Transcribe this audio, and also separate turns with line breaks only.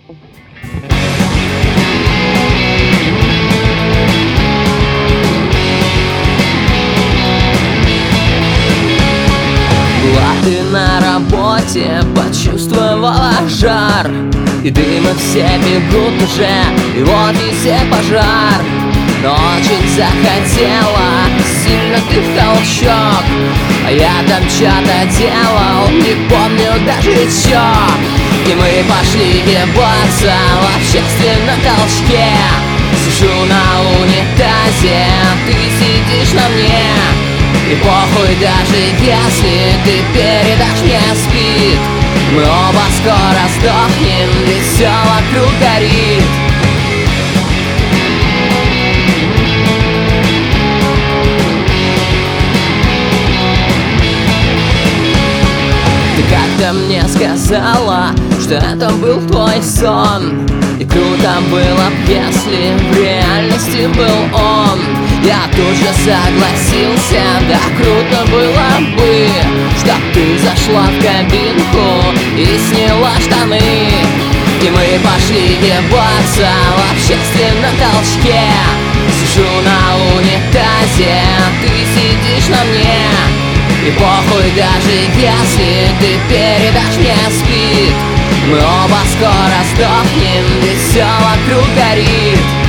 Была ты на работе, почувствовала жар, и дыма все бегут уже, и вот везде пожар. Но очень захотела, сильно ты в толчок, а я там что-то делал, не помню даже чё. И мы пошли ебаться в общественном толчке. Сижу на унитазе, ты сидишь на мне, и похуй даже если ты передашь мне спид. Мы оба скоро сдохнем, ведь все вокруг горит. Ты как-то мне сказала, что это был твой сон, и круто было б, если в реальности был он. Я тут же согласился, да круто было бы, чтоб ты зашла в кабинку и сняла штаны. И мы пошли ебаться в общественном толчке. Сижу на унитазе, ты сидишь на мне, и похуй даже если ты передашь мне спид. Мы оба скоро сдохнем, ведь все вокруг горит.